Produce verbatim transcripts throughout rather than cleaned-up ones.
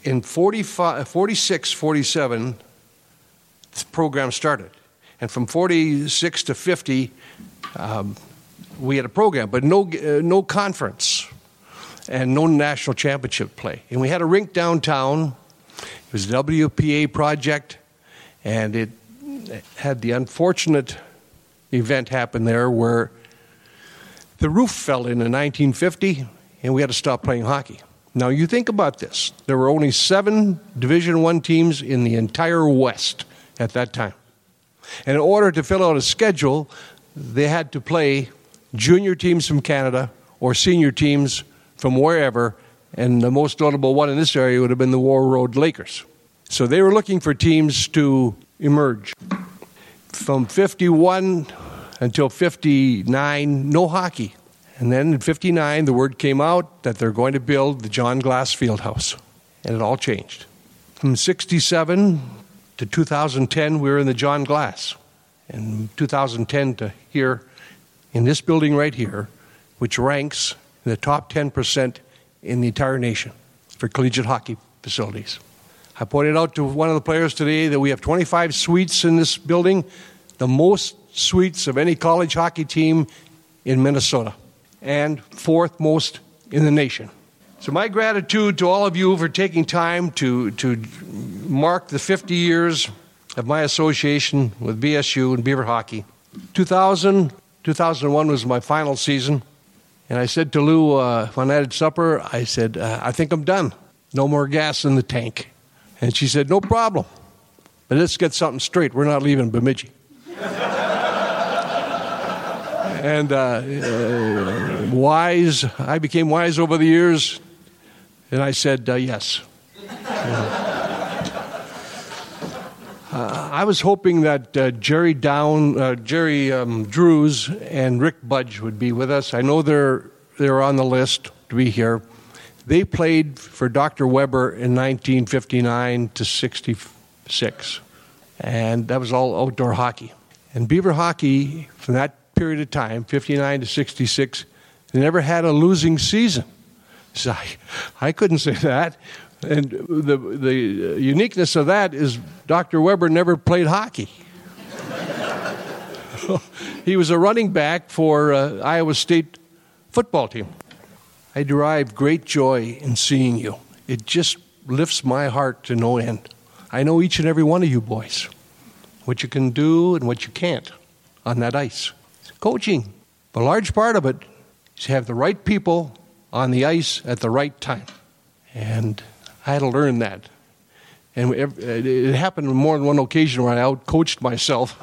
in forty-five, forty-six, forty-seven, the program started. And from forty-six to fifty, um, we had a program, but no, uh, no conference and no national championship play. And we had a rink downtown. It was a W P A project, and it had the unfortunate event happen there where the roof fell in in nineteen fifty, and we had to stop playing hockey. Now, you think about this. There were only seven Division One teams in the entire West at that time. And in order to fill out a schedule, they had to play junior teams from Canada or senior teams from wherever, and the most notable one in this area would have been the War Road Lakers. So they were looking for teams to emerge. From fifty-one until fifty-nine, no hockey. And then in fifty-nine, the word came out that they're going to build the John Glass Fieldhouse. And it all changed. From sixty-seven to two thousand ten, we were in the John Glass. And two thousand ten to here, in this building right here, which ranks in the top ten percent in the entire nation for collegiate hockey facilities. I pointed out to one of the players today that we have twenty-five suites in this building, the most suites of any college hockey team in Minnesota, and fourth most in the nation. So my gratitude to all of you for taking time to, to mark the fifty years of my association with B S U and Beaver Hockey. two thousand, two thousand one was my final season, and I said to Lou uh, when I had supper, I said, uh, I think I'm done. No more gas in the tank. And she said, no problem. But let's get something straight. We're not leaving Bemidji. And uh, uh, wise, I became wise over the years, and I said, uh, yes. uh, I was hoping that uh, Jerry Down, uh, Jerry um, Drews and Rick Budge would be with us. I know they're, they're on the list to be here. They played for Doctor Weber in nineteen fifty-nine to sixty-six, and that was all outdoor hockey. And Beaver Hockey, from that period of time, fifty-nine to sixty-six, they never had a losing season. So I, I couldn't say that. And the, the uniqueness of that is Doctor Weber never played hockey. He was a running back for uh, Iowa State football team. I derive great joy in seeing you. It just lifts my heart to no end. I know each and every one of you boys, what you can do and what you can't on that ice. Coaching, a large part of it is to have the right people on the ice at the right time. And I had to learn that. And it happened on more than one occasion where I out-coached myself.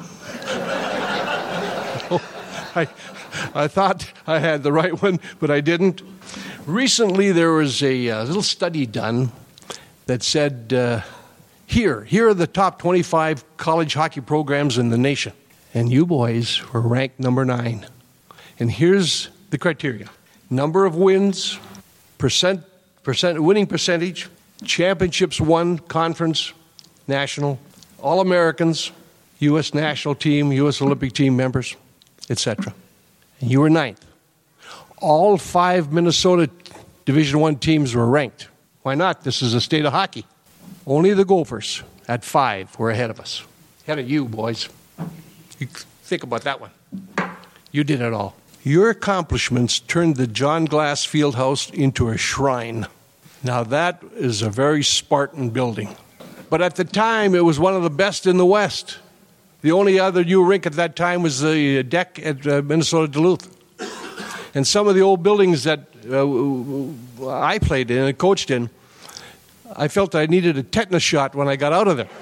I, I thought I had the right one, but I didn't. Recently, there was a, a little study done that said, uh, here, here are the top twenty-five college hockey programs in the nation. And you boys were ranked number nine. And here's the criteria. Number of wins, percent, percent winning percentage, championships won, conference, national, All-Americans, U S national team, U S Olympic team members, et cetera. And you were ninth. All five Minnesota Division One teams were ranked. Why not? This is a state of hockey. Only the Gophers at five were ahead of us. Ahead of you, boys. You think about that one. You did it all. Your accomplishments turned the John Glass Fieldhouse into a shrine. Now that is a very Spartan building. But at the time, it was one of the best in the West. The only other new rink at that time was the deck at uh, Minnesota Duluth. And some of the old buildings that uh, I played in and coached in, I felt I needed a tetanus shot when I got out of there.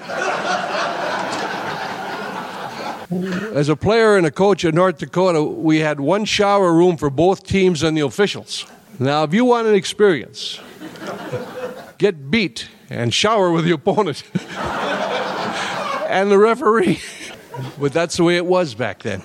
As a player and a coach in North Dakota, we had one shower room for both teams and the officials. Now, if you want an experience, get beat and shower with the opponent and the referee. But that's the way it was back then.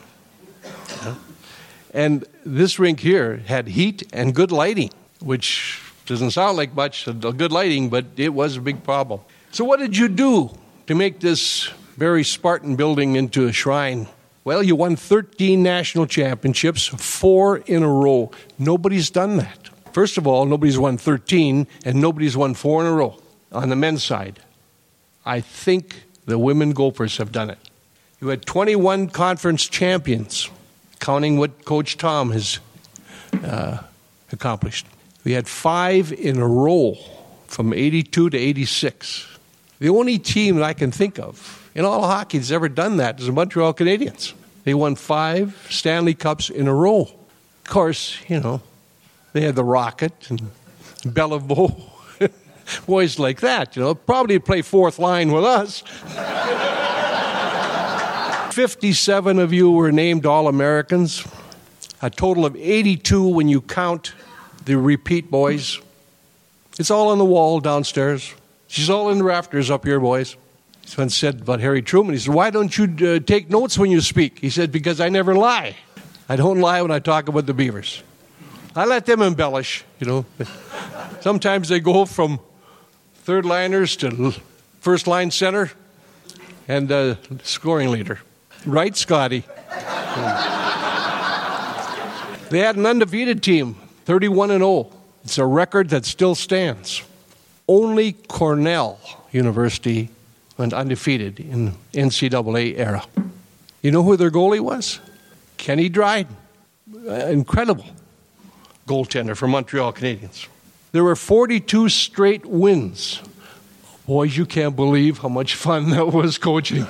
And this rink here had heat and good lighting, which doesn't sound like much, good lighting, but it was a big problem. So what did you do to make this very Spartan building into a shrine? Well, you won thirteen national championships, four in a row. Nobody's done that. First of all, nobody's won thirteen, and nobody's won four in a row. on the men's side. I think the women Gophers have done it. You had twenty-one conference champions, counting what Coach Tom has uh, accomplished. We had five in a row from eighty-two to eighty-six. The only team that I can think of in all hockey that's ever done that is the Montreal Canadiens. They won five Stanley Cups in a row. Of course, you know, they had the Rocket and Beliveau, boys like that, you know, probably play fourth line with us. fifty-seven of you were named All-Americans, a total of eighty-two when you count the repeat boys. It's all on the wall downstairs. She's all in the rafters up here, boys. Someone said about Harry Truman, he said, why don't you uh, take notes when you speak? He said, because I never lie. I don't lie when I talk about the Beavers. I let them embellish, you know. Sometimes they go from third liners to first line center and uh, scoring leader. Right, Scotty? They had an undefeated team, thirty-one and oh. It's a record that still stands. Only Cornell University went undefeated in N C double A era. You know who their goalie was? Kenny Dryden. Uh, incredible goaltender for Montreal Canadiens. There were forty-two straight wins. Boys, you can't believe how much fun that was coaching.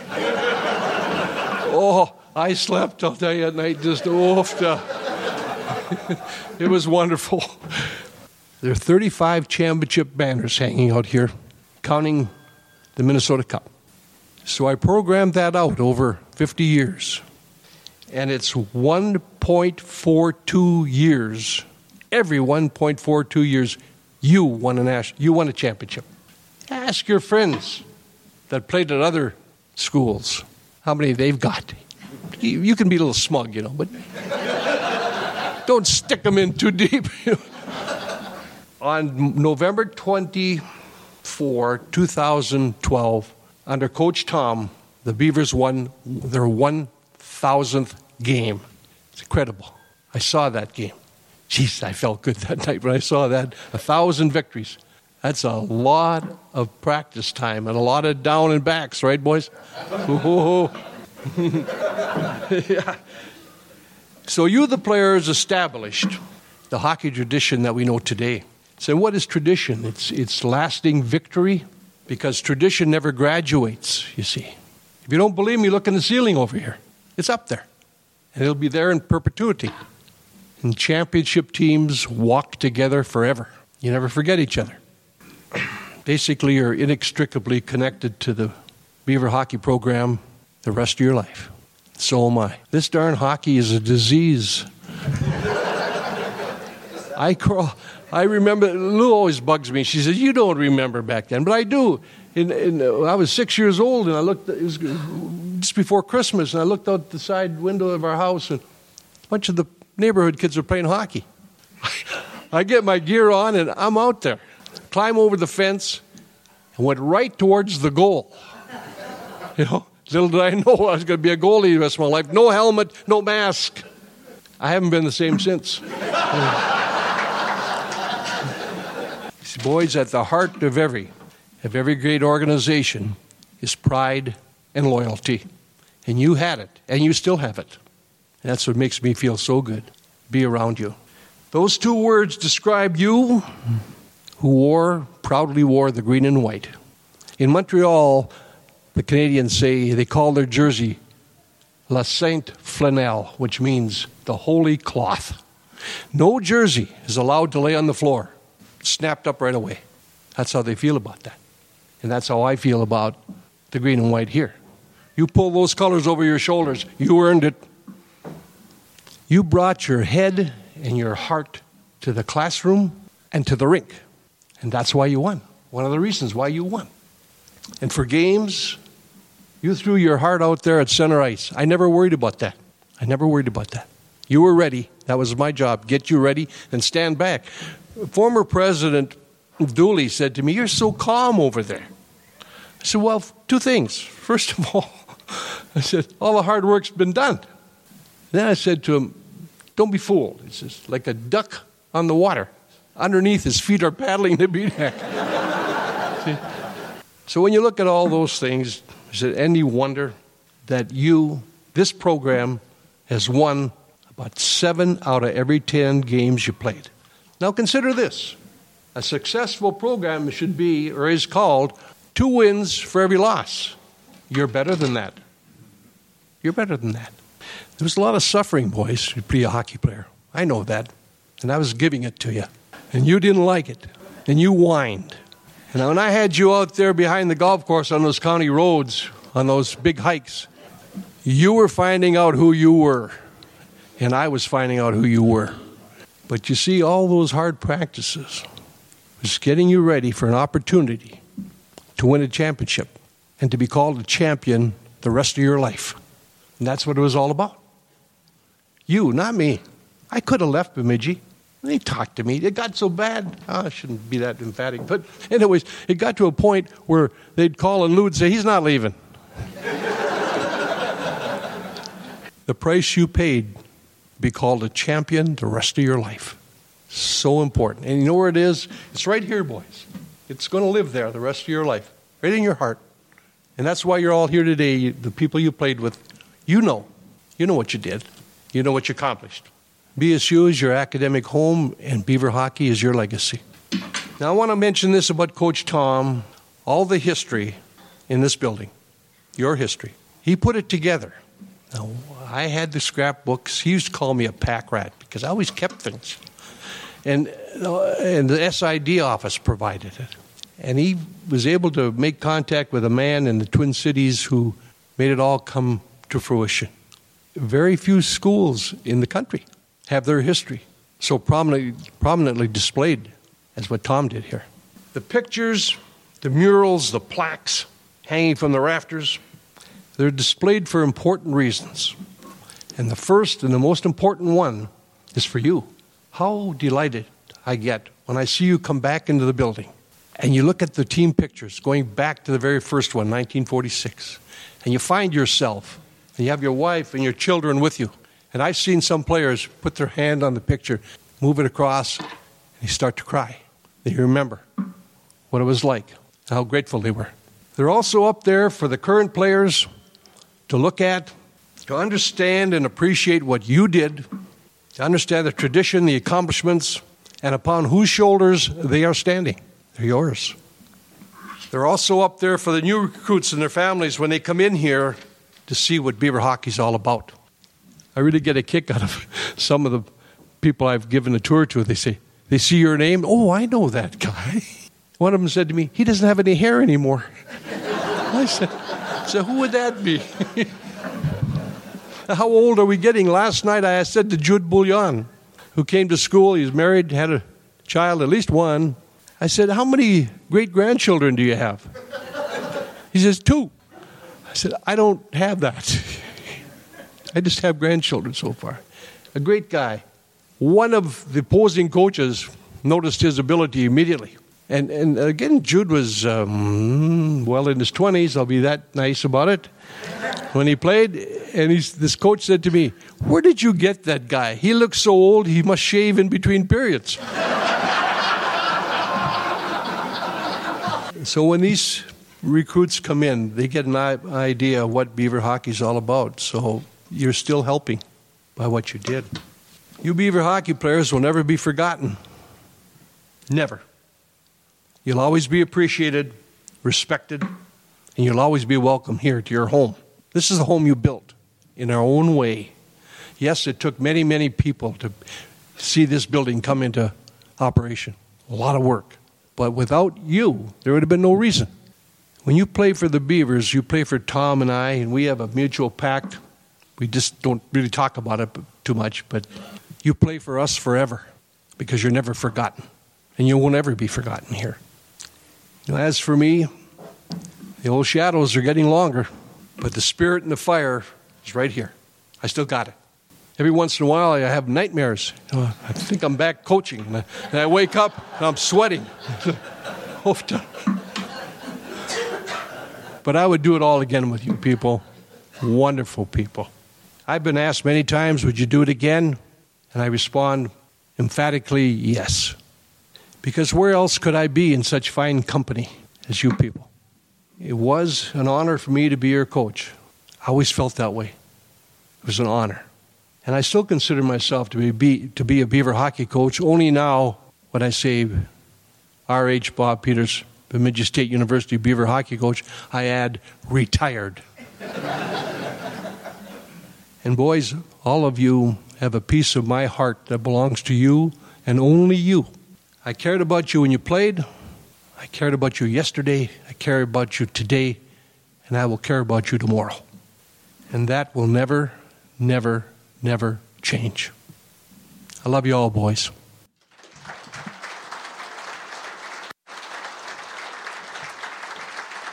Oh, I slept, I'll tell you, at night just oofed. Uh, it was wonderful. There are thirty-five championship banners hanging out here, counting the Minnesota Cup. So I programmed that out over fifty years. And it's one point four two years. Every one point four two years, you won a national, you won a championship. Ask your friends that played at other schools how many they've got. You, you can be a little smug, you know, but don't stick them in too deep. On November twenty-fourth, twenty twelve, under Coach Tom, the Beavers won their one thousandth game. It's incredible. I saw that game. Jeez, I felt good that night when I saw that. A thousand victories. That's a lot of practice time and a lot of down and backs, right, boys? Yeah. So you, the players, established the hockey tradition that we know today. So what is tradition? It's it's lasting victory, because tradition never graduates, you see. If you don't believe me, look in the ceiling over here. It's up there. And it'll be there in perpetuity. And championship teams walk together forever. You never forget each other. Basically, you're inextricably connected to the Beaver hockey program the rest of your life. So am I. This darn hockey is a disease. I crawl. I remember, Lou always bugs me. She says, you don't remember back then. But I do. In, in, uh, I was six years old, and I looked, it was just before Christmas, and I looked out the side window of our house, and a bunch of the neighborhood kids were playing hockey. I get my gear on, and I'm out there. Climb over the fence, and went right towards the goal. You know, little did I know I was going to be a goalie the rest of my life. No helmet, no mask. I haven't been the same since. Boys, at the heart of every, of every great organization is pride and loyalty. And you had it, and you still have it. And that's what makes me feel so good, be around you. Those two words describe you, who wore, proudly wore the green and white. In Montreal, the Canadians say, they call their jersey La Sainte Flanelle, which means the holy cloth. No jersey is allowed to lay on the floor. Snapped up right away. That's how they feel about that. And that's how I feel about the green and white here. You pull those colors over your shoulders, you earned it. You brought your head and your heart to the classroom and to the rink. And that's why you won. One of the reasons why you won. And for games, you threw your heart out there at center ice. I never worried about that. I never worried about that. You were ready. That was my job. Get you ready and stand back. Former President Dooley said to me, you're so calm over there. I said, well, two things. First of all, I said, all the hard work's been done. Then I said to him, don't be fooled. He says, like a duck on the water. Underneath, his feet are paddling the beat. So when you look at all those things, is it any wonder that you, this program, has won about seven out of every ten games you played? Now consider this. A successful program should be, or is called, two wins for every loss. You're better than that. You're better than that. There was a lot of suffering, boys, to be a hockey player. I know that. And I was giving it to you. And you didn't like it. And you whined. And when I had you out there behind the golf course on those county roads, on those big hikes, you were finding out who you were. And I was finding out who you were. But you see, all those hard practices was getting you ready for an opportunity to win a championship and to be called a champion the rest of your life. And that's what it was all about. You, not me. I could have left Bemidji. They talked to me. It got so bad. Oh, I shouldn't be that emphatic. But anyways, it got to a point where they'd call and Lou would say, he's not leaving. The price you paid to be called a champion the rest of your life. So important. And you know where it is? It's right here, boys. It's going to live there the rest of your life. Right in your heart. And that's why you're all here today. You, the people you played with, you know. You know what you did. You know what you accomplished. B S U is your academic home, and Beaver Hockey is your legacy. Now, I want to mention this about Coach Tom, all the history in this building, your history. He put it together. Now, I had the scrapbooks. He used to call me a pack rat because I always kept things. And, uh, and the S I D office provided it. And he was able to make contact with a man in the Twin Cities who made it all come to fruition. Very few schools in the country have their history so prominently, prominently displayed as what Tom did here. The pictures, the murals, the plaques hanging from the rafters, they're displayed for important reasons. And the first and the most important one is for you. How delighted I get when I see you come back into the building and you look at the team pictures going back to the very first one, nineteen forty-six, and you find yourself and you have your wife and your children with you. And I've seen some players put their hand on the picture, move it across, and you start to cry. You remember what it was like, how grateful they were. They're also up there for the current players to look at, to understand and appreciate what you did, to understand the tradition, the accomplishments, and upon whose shoulders they are standing. They're yours. They're also up there for the new recruits and their families when they come in here to see what Beaver Hockey's all about. I really get a kick out of some of the people I've given a tour to. They say, they see your name. Oh, I know that guy. One of them said to me, he doesn't have any hair anymore. I said, so who would that be? How old are we getting? Last night I said to Jude Bouillon, who came to school. He's married, had a child, at least one. I said, how many great-grandchildren do you have? He says, two. I said, I don't have that. I just have grandchildren so far. A great guy. One of the opposing coaches noticed his ability immediately. And and again, Jude was um, well in his twenties. I'll be that nice about it. When he played, and he's, this coach said to me, where did you get that guy? He looks so old, he must shave in between periods. So when these recruits come in, they get an idea of what Beaver Hockey is all about. So you're still helping by what you did. You Beaver Hockey players will never be forgotten. Never. You'll always be appreciated, respected, and you'll always be welcome here to your home. This is the home you built in our own way. Yes, it took many, many people to see this building come into operation. A lot of work. But without you, there would have been no reason. When you play for the Beavers, you play for Tom and I, and we have a mutual pact. We just don't really talk about it too much, but you play for us forever because you're never forgotten, and you won't ever be forgotten here. Now, as for me, the old shadows are getting longer, but the spirit and the fire is right here. I still got it. Every once in a while, I have nightmares. Uh, I think I'm back coaching, and I, and I wake up and I'm sweating. But I would do it all again with you people. Wonderful people. I've been asked many times, would you do it again? And I respond emphatically, yes. Because where else could I be in such fine company as you people? It was an honor for me to be your coach. I always felt that way. It was an honor. And I still consider myself to be, to be a Beaver hockey coach. Only now, when I say R H Bob Peters, Bemidji State University Beaver hockey coach, I add retired. And boys, all of you have a piece of my heart that belongs to you and only you. I cared about you when you played. I cared about you yesterday. I care about you today. And I will care about you tomorrow. And that will never, never, never change. I love you all, boys.